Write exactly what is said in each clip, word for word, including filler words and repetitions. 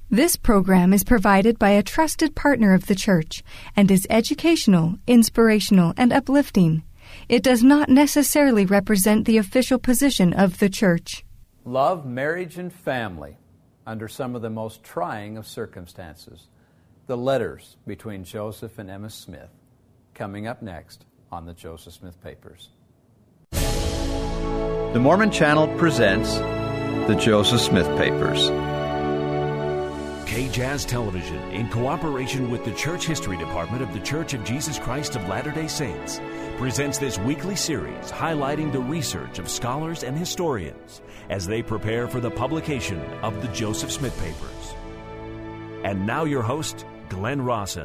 This program is provided by a trusted partner of the church and is educational, inspirational, and uplifting. It does not necessarily represent the official position of the church. Love, marriage, and family under some of the most trying of circumstances. The letters between Joseph and Emma Smith, coming up next on the Joseph Smith Papers. The Mormon Channel presents the Joseph Smith Papers. K J A Z Television, in cooperation with the Church History Department of the Church of Jesus Christ of Latter-day Saints, presents this weekly series highlighting the research of scholars and historians as they prepare for the publication of the Joseph Smith Papers. And now your host, Glenn Rawson.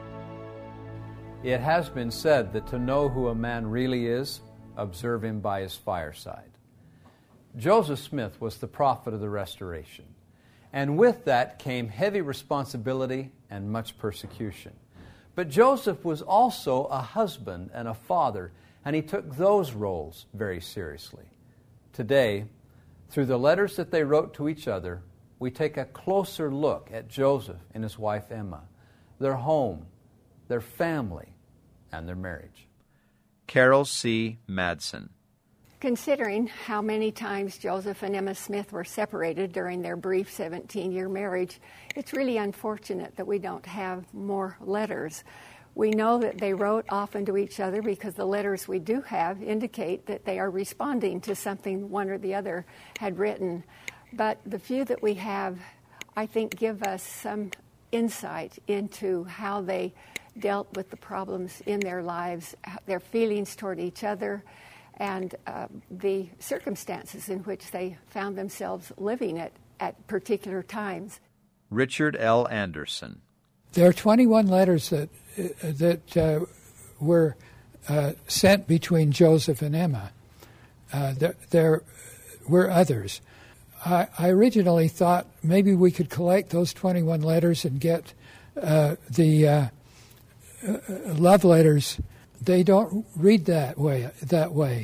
It has been said that to know who a man really is, observe him by his fireside. Joseph Smith was the prophet of the Restoration, and with that came heavy responsibility and much persecution. But Joseph was also a husband and a father, and he took those roles very seriously. Today, through the letters that they wrote to each other, we take a closer look at Joseph and his wife Emma, their home, their family, and their marriage. Carol C. Madsen. Considering how many times Joseph and Emma Smith were separated during their brief seventeen-year marriage, it's really unfortunate that we don't have more letters. We know that they wrote often to each other because the letters we do have indicate that they are responding to something one or the other had written. But the few that we have, I think, give us some insight into how they dealt with the problems in their lives, their feelings toward each other, and uh, the circumstances in which they found themselves living at, at particular times. Richard L. Anderson. There are twenty-one letters that uh, that uh, were uh, sent between Joseph and Emma. Uh, there, there were others. I, I originally thought maybe we could collect those twenty-one letters and get uh, the uh, uh, love letters. They don't read that way. That way,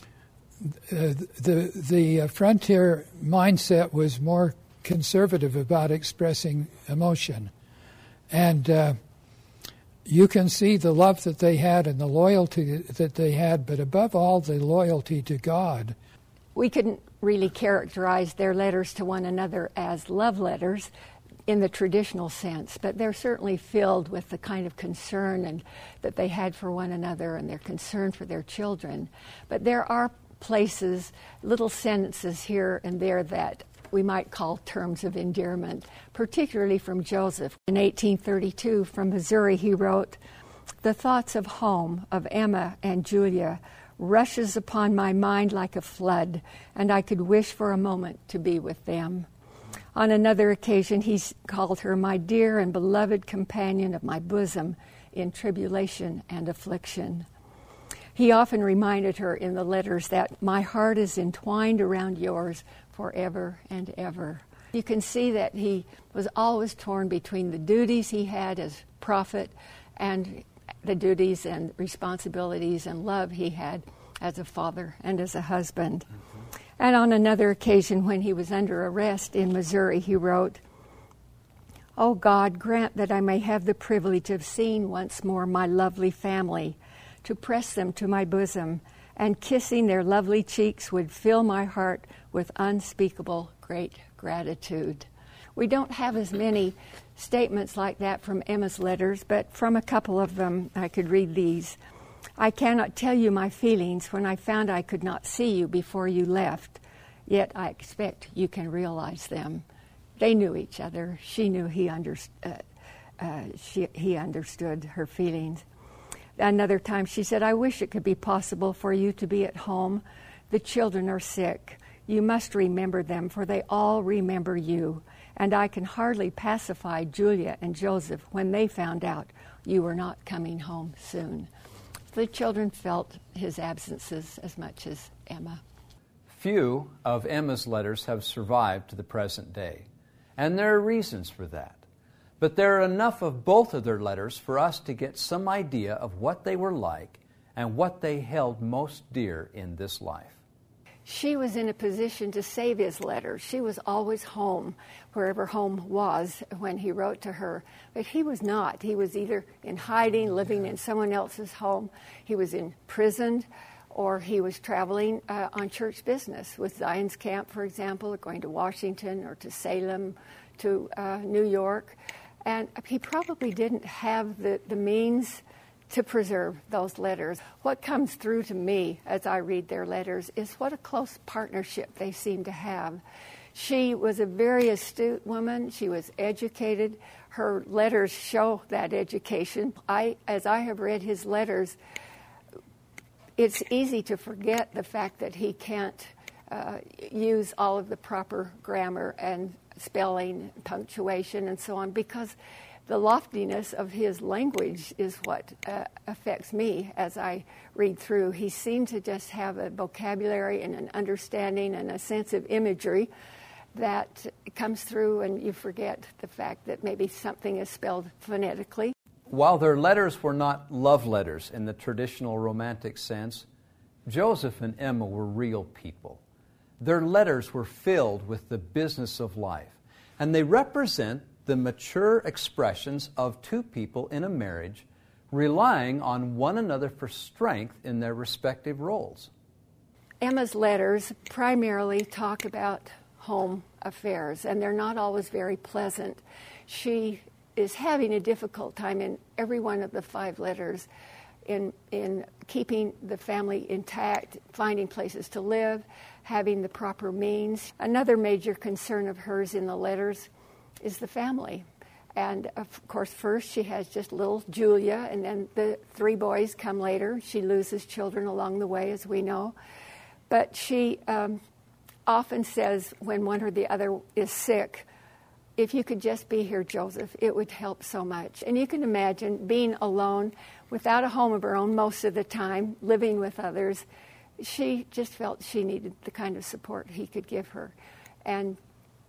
uh, the the uh, frontier mindset was more conservative about expressing emotion, and uh, you can see the love that they had and the loyalty that they had, but above all, the loyalty to God. We couldn't really characterize their letters to one another as love letters in the traditional sense, but they're certainly filled with the kind of concern and that they had for one another and their concern for their children. But there are places, little sentences here and there that we might call terms of endearment, particularly from Joseph. In eighteen thirty-two, from Missouri, he wrote, "The thoughts of home, of Emma and Julia, rushes upon my mind like a flood, and I could wish for a moment to be with them." On another occasion, he called her my dear and beloved companion of my bosom in tribulation and affliction. He often reminded her in the letters that my heart is entwined around yours forever and ever. You can see that he was always torn between the duties he had as prophet and the duties and responsibilities and love he had as a father and as a husband. And on another occasion, when he was under arrest in Missouri, he wrote, "O God, grant that I may have the privilege of seeing once more my lovely family, to press them to my bosom, and kissing their lovely cheeks would fill my heart with unspeakable great gratitude." We don't have as many statements like that from Emma's letters, but from a couple of them, I could read these. "I cannot tell you my feelings when I found I could not see you before you left, yet I expect you can realize them." They knew each other. She knew he, underst- uh, uh, she, he understood her feelings. Another time she said, "I wish it could be possible for you to be at home. The children are sick. You must remember them, for they all remember you. And I can hardly pacify Julia and Joseph when they found out you were not coming home soon." The children felt his absences as much as Emma. Few of Emma's letters have survived to the present day, and there are reasons for that. But there are enough of both of their letters for us to get some idea of what they were like and what they held most dear in this life. she was in a position to save his letters. She was always home, wherever home was, when he wrote to her. But he was not. He was either in hiding, living in someone else's home. He was imprisoned, or he was traveling uh, on church business with Zion's Camp, for example, going to Washington or to Salem, to uh, New York. And he probably didn't have the, the means to preserve those letters. What comes through to me as I read their letters is what a close partnership they seem to have. She was a very astute woman. She was educated. Her letters show that education. I, as I have read his letters, it's easy to forget the fact that he can't uh, use all of the proper grammar and spelling, punctuation, and so on, because the loftiness of his language is what uh, affects me as I read through. He seemed to just have a vocabulary and an understanding and a sense of imagery that comes through, and you forget the fact that maybe something is spelled phonetically. While their letters were not love letters in the traditional romantic sense, Joseph and Emma were real people. Their letters were filled with the business of life, and they represent the mature expressions of two people in a marriage relying on one another for strength in their respective roles. Emma's letters primarily talk about home affairs, and they're not always very pleasant. She is having a difficult time in every one of the five letters in in keeping the family intact, finding places to live, having the proper means. Another major concern of hers in the letters is the family. And of course, first she has just little Julia, and then the three boys come later. She loses children along the way, as we know. But she um, often says when one or the other is sick, if you could just be here, Joseph, it would help so much. And you can imagine being alone, without a home of her own most of the time, living with others. She just felt she needed the kind of support he could give her. And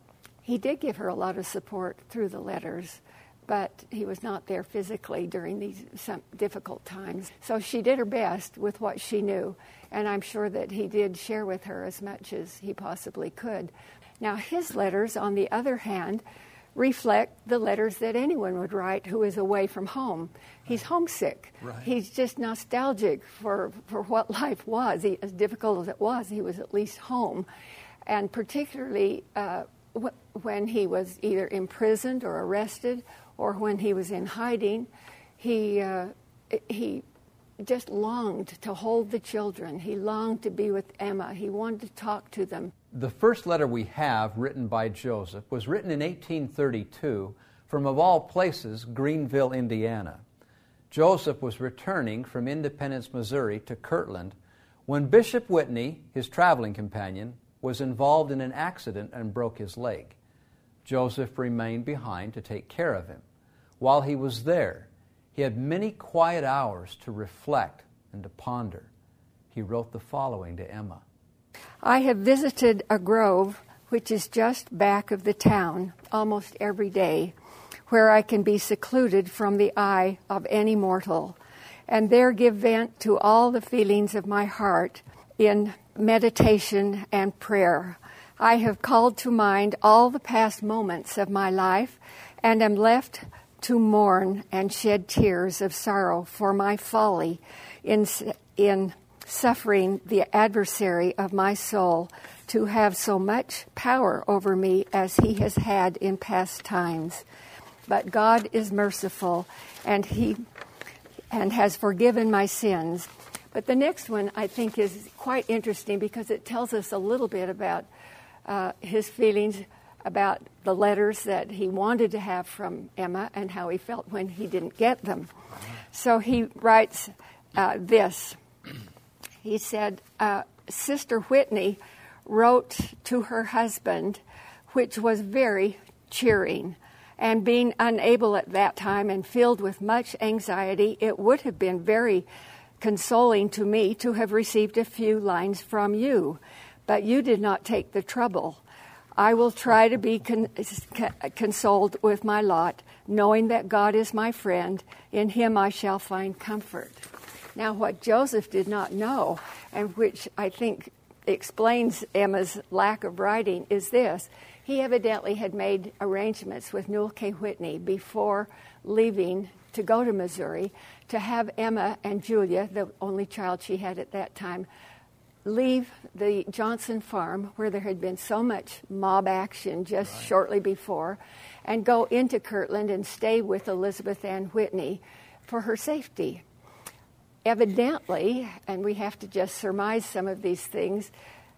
he did give her a lot of support through the letters, but he was not there physically during these some difficult times. So she did her best with what she knew, and I'm sure that he did share with her as much as he possibly could. Now, his letters, on the other hand, reflect the letters that anyone would write who is away from home. He's homesick. Right. He's just nostalgic for, for what life was. He, as difficult as it was, he was at least home. And particularly uh, w- when he was either imprisoned or arrested, or when he was in hiding, he uh, he just longed to hold the children. He longed to be with Emma. He wanted to talk to them. The first letter we have written by Joseph was written in eighteen thirty-two from, of all places, Greenville, Indiana. Joseph was returning from Independence, Missouri to Kirtland when Bishop Whitney, his traveling companion, was involved in an accident and broke his leg. Joseph remained behind to take care of him. While he was there, he had many quiet hours to reflect and to ponder. He wrote the following to Emma. I have visited a grove which is just back of the town almost every day, where I can be secluded from the eye of any mortal, and there give vent to all the feelings of my heart in meditation and prayer. I have called to mind all the past moments of my life, and am left to mourn and shed tears of sorrow for my folly in in suffering the adversary of my soul to have so much power over me as he has had in past times. But God is merciful, and he and has forgiven my sins. But the next one, I think, is quite interesting because it tells us a little bit about uh, his feelings about the letters that he wanted to have from Emma and how he felt when he didn't get them. So he writes uh, this. He said, uh, Sister Whitney wrote to her husband, which was very cheering. And being unable at that time and filled with much anxiety, it would have been very consoling to me to have received a few lines from you. But you did not take the trouble. I will try to be con- consoled with my lot, knowing that God is my friend. In him I shall find comfort. Now, what Joseph did not know, and which I think explains Emma's lack of writing is this. He evidently had made arrangements with Newell K. Whitney before leaving to go to Missouri to have Emma and Julia, the only child she had at that time, leave the Johnson farm where there had been so much mob action just right. shortly before, and go into Kirtland and stay with Elizabeth Ann Whitney for her safety. Evidently, and we have to just surmise some of these things,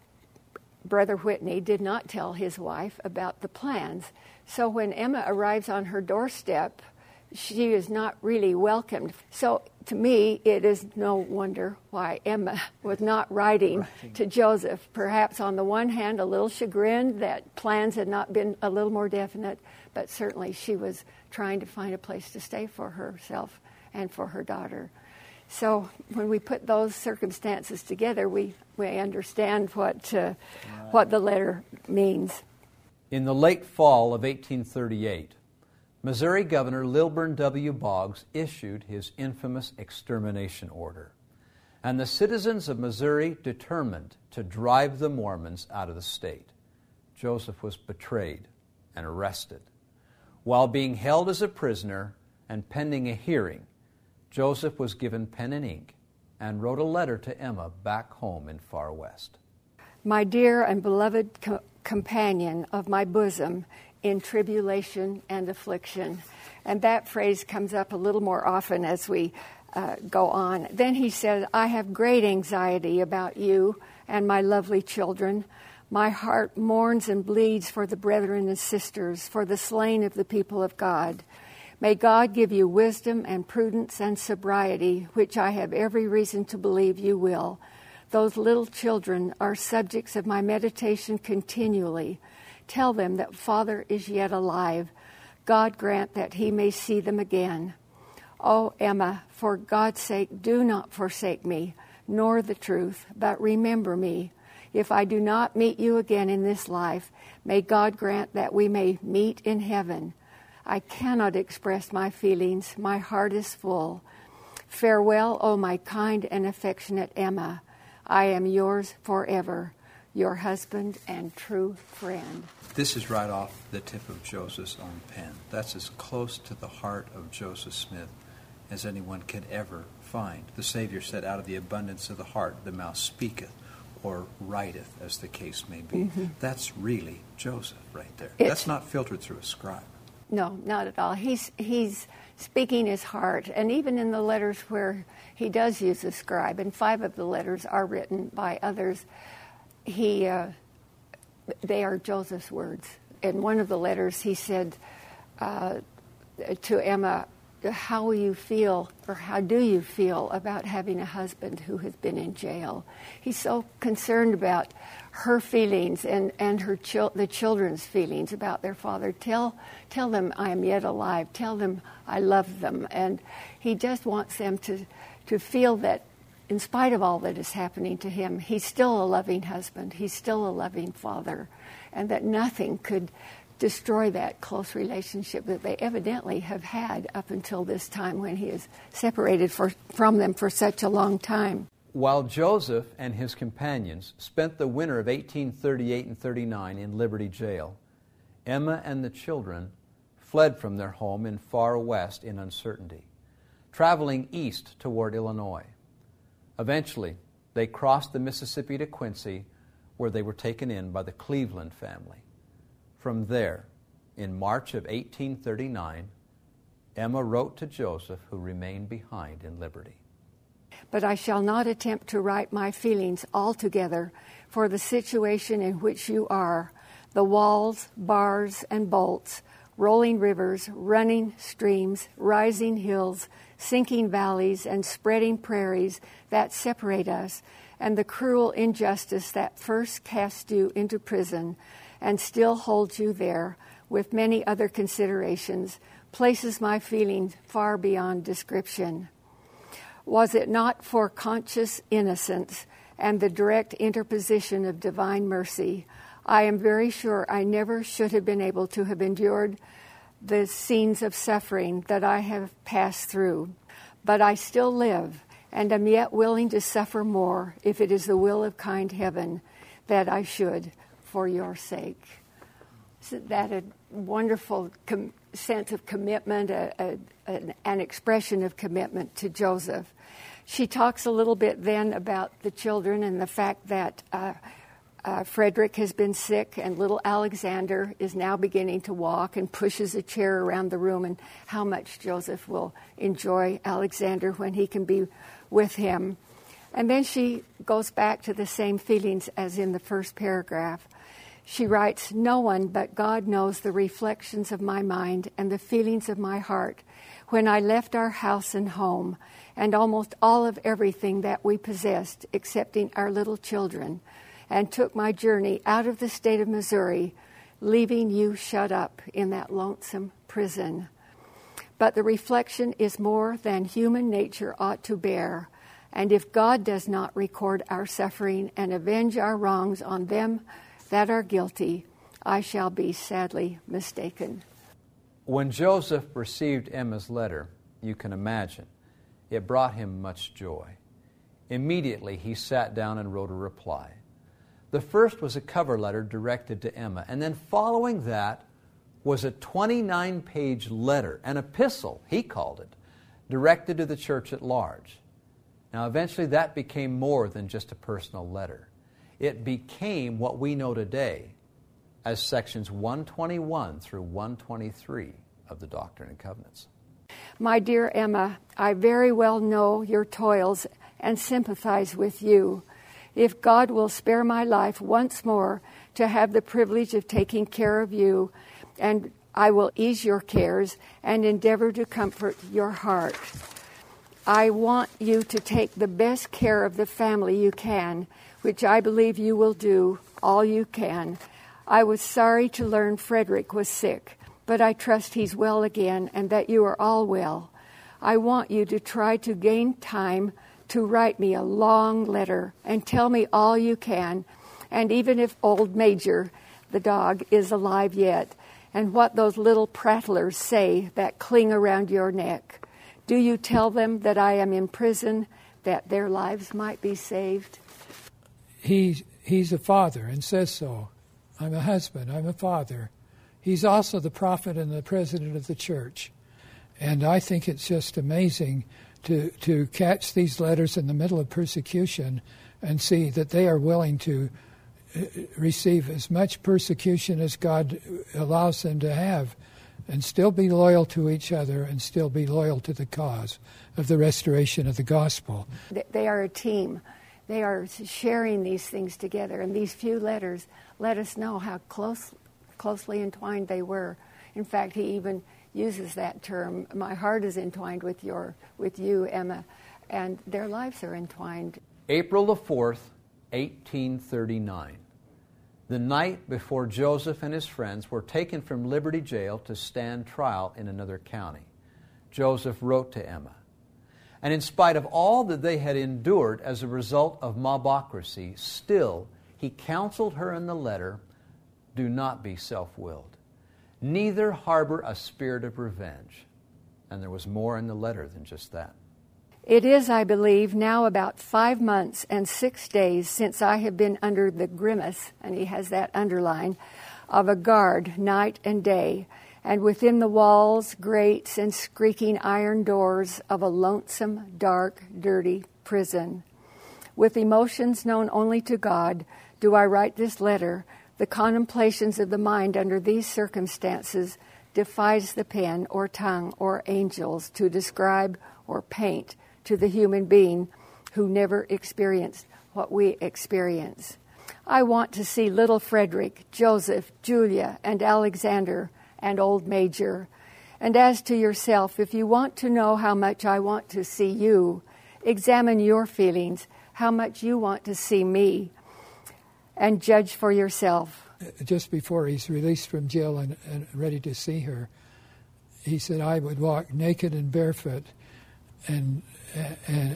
Brother Whitney did not tell his wife about the plans. So when Emma arrives on her doorstep, she is not really welcomed. So to me, it is no wonder why Emma was not writing right. to Joseph. Perhaps on the one hand, a little chagrined that plans had not been a little more definite, but certainly she was trying to find a place to stay for herself and for her daughter. So when we put those circumstances together, we, we understand what, uh, right. what the letter means. In the late fall of eighteen thirty-eight, Missouri Governor Lilburn W. Boggs issued his infamous extermination order, and the citizens of Missouri determined to drive the Mormons out of the state. Joseph was betrayed and arrested. While being held as a prisoner and pending a hearing, Joseph was given pen and ink and wrote a letter to Emma back home in Far West. My dear and beloved co- companion of my bosom, in tribulation and affliction. And that phrase comes up a little more often as we uh, go on. Then he said, I have great anxiety about you and my lovely children. My heart mourns and bleeds for the brethren and sisters, for the slain of the people of God. May God give you wisdom and prudence and sobriety, which I have every reason to believe you will. Those little children are subjects of my meditation continually. Tell them that Father is yet alive. God grant that he may see them again. Oh, Emma, for God's sake, do not forsake me, nor the truth, but remember me. If I do not meet you again in this life, may God grant that we may meet in heaven. I cannot express my feelings. My heart is full. Farewell, oh, my kind and affectionate Emma. I am yours forever, your husband and true friend. This is right off the tip of Joseph's own pen. That's as close to the heart of Joseph Smith as anyone could ever find. The Savior said, out of the abundance of the heart the mouth speaketh, or writeth, as the case may be. Mm-hmm. That's really Joseph right there. It's, That's not filtered through a scribe. No, not at all. He's he's speaking his heart. And even in the letters where he does use a scribe, and five of the letters are written by others, he... Uh, they are Joseph's words. In one of the letters, he said uh, to Emma, how will you feel, or how do you feel about having a husband who has been in jail? He's so concerned about her feelings and, and her chil- the children's feelings about their father. Tell, tell them I am yet alive. Tell them I love them. And he just wants them to, to feel that in spite of all that is happening to him, he's still a loving husband, he's still a loving father, and that nothing could destroy that close relationship that they evidently have had up until this time when he is separated for, from them for such a long time. While Joseph and his companions spent the winter of eighteen thirty-eight and thirty-nine in Liberty Jail, Emma and the children fled from their home in Far West in uncertainty, traveling east toward Illinois. Eventually, they crossed the Mississippi to Quincy, where they were taken in by the Cleveland family. From there, in March of eighteen thirty-nine, Emma wrote to Joseph, who remained behind in Liberty. But I shall not attempt to write my feelings altogether for the situation in which you are, the walls, bars, and bolts, rolling rivers, running streams, rising hills, sinking valleys, and spreading prairies that separate us, and the cruel injustice that first cast you into prison and still holds you there, with many other considerations, places my feelings far beyond description. Was it not for conscious innocence and the direct interposition of divine mercy, I am very sure I never should have been able to have endured the scenes of suffering that I have passed through. But I still live, and am yet willing to suffer more if it is the will of kind heaven. that I should for your sake. Isn't that a wonderful com- sense of commitment, a, a, an, an expression of commitment to Joseph? She talks a little bit then about the children and the fact that uh, uh, Frederick has been sick and little Alexander is now beginning to walk and pushes a chair around the room, and how much Joseph will enjoy Alexander when he can be with him. And then she goes back to the same feelings as in the first paragraph. She writes, "No one but God knows the reflections of my mind and the feelings of my heart when I left our house and home and almost all of everything that we possessed, excepting our little children, and took my journey out of the state of Missouri, leaving you shut up in that lonesome prison. But the reflection is more than human nature ought to bear, and if God does not record our suffering and avenge our wrongs on them that are guilty, I shall be sadly mistaken." When Joseph received Emma's letter, you can imagine, it brought him much joy. Immediately he sat down and wrote a reply. The first was a cover letter directed to Emma, and then following that was a twenty-nine page letter, an epistle, he called it, directed to the church at large. Now eventually that became more than just a personal letter. It became what we know today as sections one twenty-one through one twenty-three of the Doctrine and Covenants. "My dear Emma, I very well know your toils and sympathize with you. If God will spare my life once more to have the privilege of taking care of you, and I will ease your cares and endeavor to comfort your heart. I want you to take the best care of the family you can, which I believe you will do all you can. I was sorry to learn Frederick was sick, but I trust he's well again and that you are all well. I want you to try to gain time to write me a long letter and tell me all you can, and even if old Major, the dog, is alive yet, and what those little prattlers say that cling around your neck. Do you tell them that I am in prison, that their lives might be saved?" He, he's a father and says so. I'm a husband, I'm a father. He's also the prophet and the president of the church. And I think it's just amazing to, to catch these letters in the middle of persecution and see that they are willing to receive as much persecution as God allows them to have and still be loyal to each other and still be loyal to the cause of the restoration of the gospel. They are a team. They are sharing these things together, and these few letters let us know how close, closely entwined they were. In fact, he even uses that term, "My heart is entwined with your, with you, Emma," and their lives are entwined. April the fourth, eighteen thirty-nine. The night before Joseph and his friends were taken from Liberty Jail to stand trial in another county, Joseph wrote to Emma. And in spite of all that they had endured as a result of mobocracy, still he counseled her in the letter, "Do not be self-willed. Neither harbor a spirit of revenge." And there was more in the letter than just that. "It is, I believe, now about five months and six days since I have been under the grimace," and he has that underline, "of a guard night and day, and within the walls, grates, and squeaking iron doors of a lonesome, dark, dirty prison. With emotions known only to God, do I write this letter. The contemplations of the mind under these circumstances defies the pen or tongue or angels to describe or paint to the human being who never experienced what we experience. I want to see little Frederick, Joseph, Julia, and Alexander, and old Major. And as to yourself, if you want to know how much I want to see you, examine your feelings, how much you want to see me, and judge for yourself." Just before he's released from jail and, and ready to see her, he said, "I would walk naked and barefoot and, and,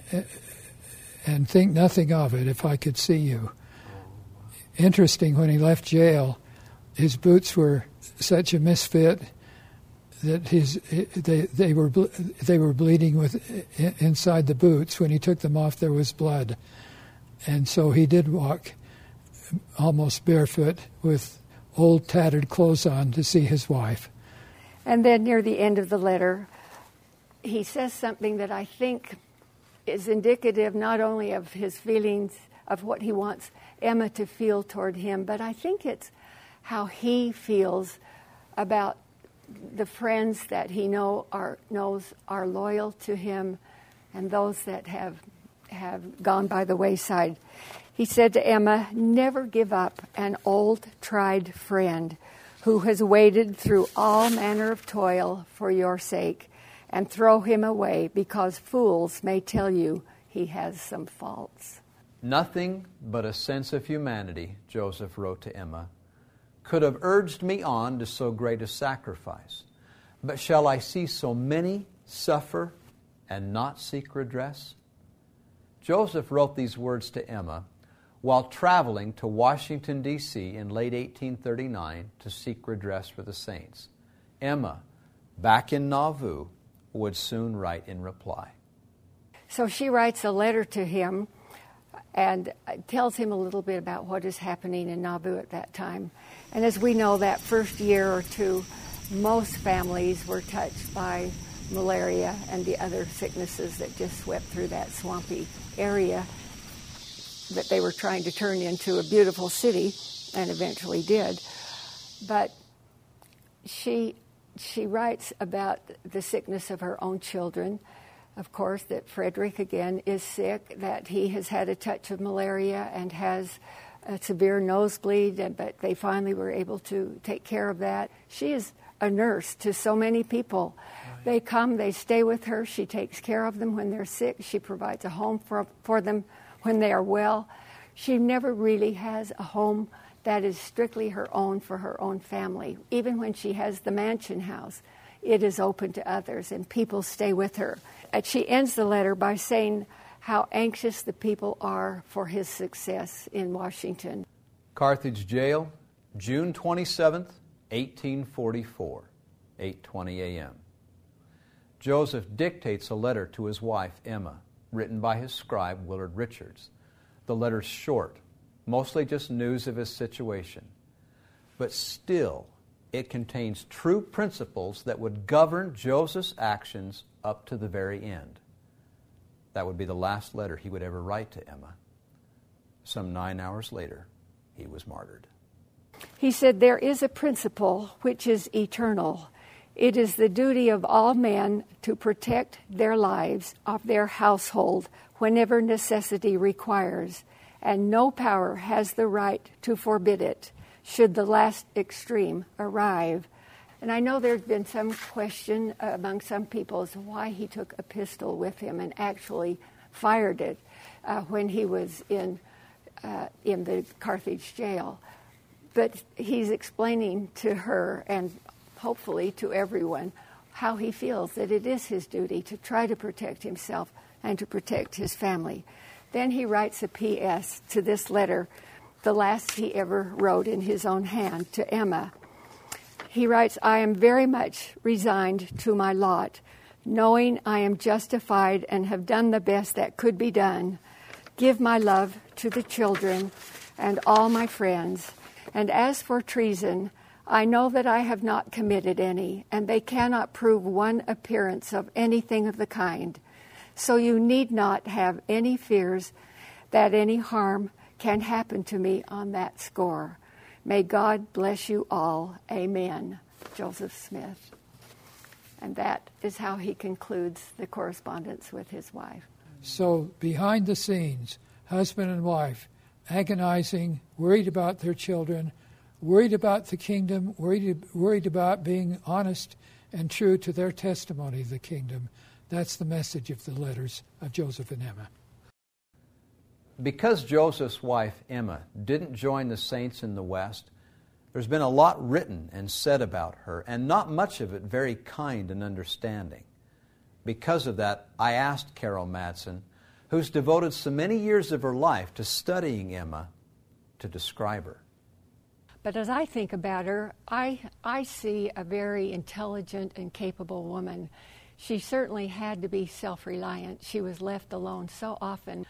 and think nothing of it if I could see you." Interesting, when he left jail, his boots were such a misfit that his they they were they were bleeding with inside the boots. When he took them off, there was blood, and so he did walk almost barefoot with old tattered clothes on to see his wife. And then near the end of the letter, he says something that I think is indicative not only of his feelings of what he wants Emma to feel toward him, but I think it's how he feels about the friends that he know are knows are loyal to him and those that have have gone by the wayside. He said to Emma, "Never give up an old, tried friend who has waded through all manner of toil for your sake, and throw him away because fools may tell you he has some faults." Nothing but a sense of humanity, Joseph wrote to Emma, could have urged me on to so great a sacrifice. But shall I see so many suffer and not seek redress? Joseph wrote these words to Emma while traveling to Washington, D C in late eighteen thirty-nine to seek redress for the saints. Emma, back in Nauvoo, would soon write in reply. So she writes a letter to him and tells him a little bit about what is happening in Nauvoo at that time. And as we know, that first year or two, most families were touched by malaria and the other sicknesses that just swept through that swampy area that they were trying to turn into a beautiful city, and eventually did. But she she writes about the sickness of her own children. Of course, that Frederick, again, is sick, that he has had a touch of malaria and has a severe nosebleed, but they finally were able to take care of that. She is a nurse to so many people. Right. They come, they stay with her. She takes care of them when they're sick. She provides a home for, for them when they are well. She never really has a home that is strictly her own for her own family. Even when she has the mansion house, it is open to others, and people stay with her. And she ends the letter by saying how anxious the people are for his success in Washington. Carthage Jail, June twenty-seventh, eighteen forty-four, eight twenty a.m. Joseph dictates a letter to his wife, Emma, written by his scribe, Willard Richards. The letter's short, mostly just news of his situation. But still, it contains true principles that would govern Joseph's actions up to the very end. That would be the last letter he would ever write to Emma. Some nine hours later, he was martyred. He said, "There is a principle which is eternal. It is the duty of all men to protect their lives of their household whenever necessity requires, and no power has the right to forbid it, should the last extreme arrive." And I know there's been some question among some people as to why he took a pistol with him and actually fired it uh, when he was in uh, in the Carthage jail. But he's explaining to her and hopefully to everyone how he feels that it is his duty to try to protect himself and to protect his family. Then he writes a P S to this letter, the last he ever wrote in his own hand, to Emma. He writes, "I am very much resigned to my lot, knowing I am justified and have done the best that could be done. Give my love to the children and all my friends. And as for treason, I know that I have not committed any, and they cannot prove one appearance of anything of the kind. So you need not have any fears that any harm can happen to me on that score. May God bless you all. Amen. Joseph Smith." And that is how he concludes the correspondence with his wife. So behind the scenes, husband and wife, agonizing, worried about their children, worried about the kingdom, worried, worried about being honest and true to their testimony of the kingdom. That's the message of the letters of Joseph and Emma. Because Joseph's wife, Emma, didn't join the saints in the West, there's been a lot written and said about her, and not much of it very kind and understanding. Because of that, I asked Carol Madsen, who's devoted so many years of her life to studying Emma, to describe her. But as I think about her, I, I see a very intelligent and capable woman. She certainly had to be self-reliant. She was left alone so often.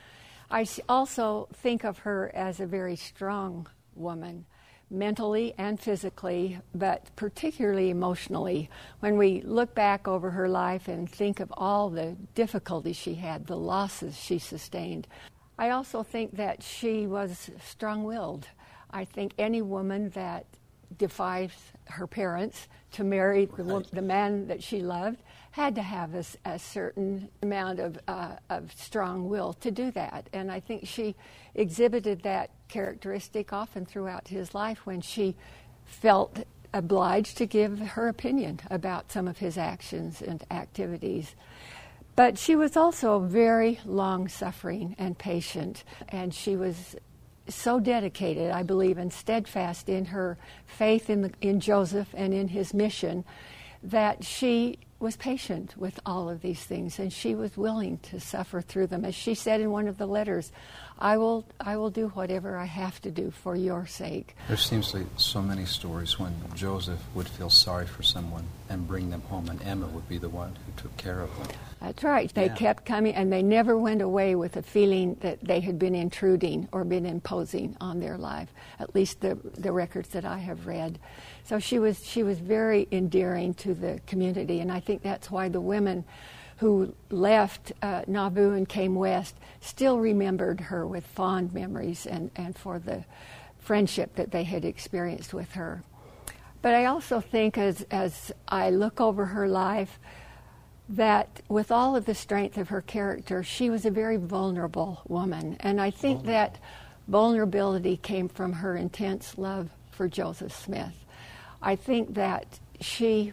I also think of her as a very strong woman, mentally and physically, but particularly emotionally. When we look back over her life and think of all the difficulties she had, the losses she sustained, I also think that she was strong-willed. I think any woman that defies her parents to marry the, wo- the man that she loved had to have a, a certain amount of, uh, of strong will to do that. And I think she exhibited that characteristic often throughout his life when she felt obliged to give her opinion about some of his actions and activities. But she was also very long-suffering and patient, and she was so dedicated, I believe, and steadfast in her faith in, the, in Joseph and in his mission that she was patient with all of these things, and she was willing to suffer through them. As she said in one of the letters, I will I will do whatever I have to do for your sake. There seems to be so many stories when Joseph would feel sorry for someone and bring them home, and Emma would be the one who took care of them. That's right. They Yeah. kept coming, and they never went away with a feeling that they had been intruding or been imposing on their life, at least the the records that I have read. So she was she was very endearing to the community, and I think that's why the women who left uh, Nauvoo and came west still remembered her with fond memories and, and for the friendship that they had experienced with her. But I also think as, as I look over her life that with all of the strength of her character, she was a very vulnerable woman. And I think oh. that vulnerability came from her intense love for Joseph Smith. I think that she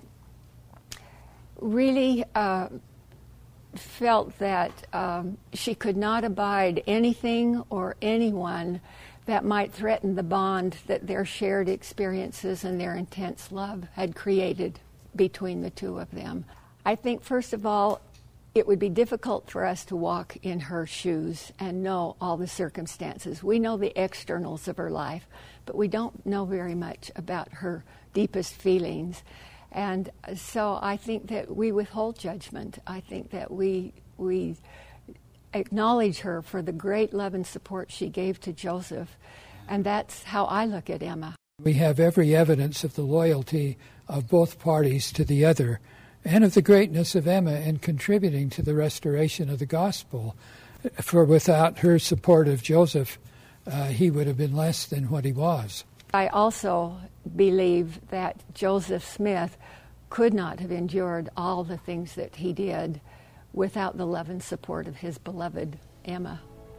really uh, felt that um, she could not abide anything or anyone that might threaten the bond that their shared experiences and their intense love had created between the two of them. I think, first of all, it would be difficult for us to walk in her shoes and know all the circumstances. We know the externals of her life, but we don't know very much about her deepest feelings. And so I think that we withhold judgment. I think that we we acknowledge her for the great love and support she gave to Joseph. And that's how I look at Emma. We have every evidence of the loyalty of both parties to the other and of the greatness of Emma in contributing to the restoration of the gospel. For without her support of Joseph, uh, he would have been less than what he was. I also believe that Joseph Smith could not have endured all the things that he did without the love and support of his beloved Emma.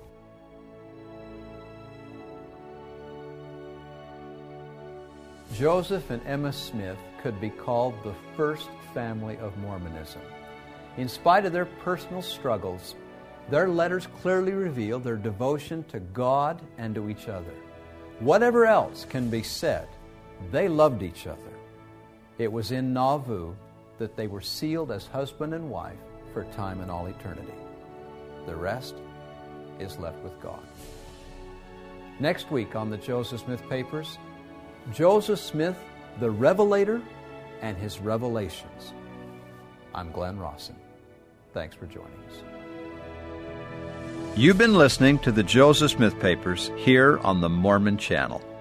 Joseph and Emma Smith could be called the first family of Mormonism. In spite of their personal struggles, their letters clearly reveal their devotion to God and to each other. Whatever else can be said, they loved each other. It was in Nauvoo that they were sealed as husband and wife for time and all eternity. The rest is left with God. Next week on the Joseph Smith Papers, Joseph Smith, the Revelator, and his revelations. I'm Glenn Rawson. Thanks for joining us. You've been listening to the Joseph Smith Papers here on the Mormon Channel.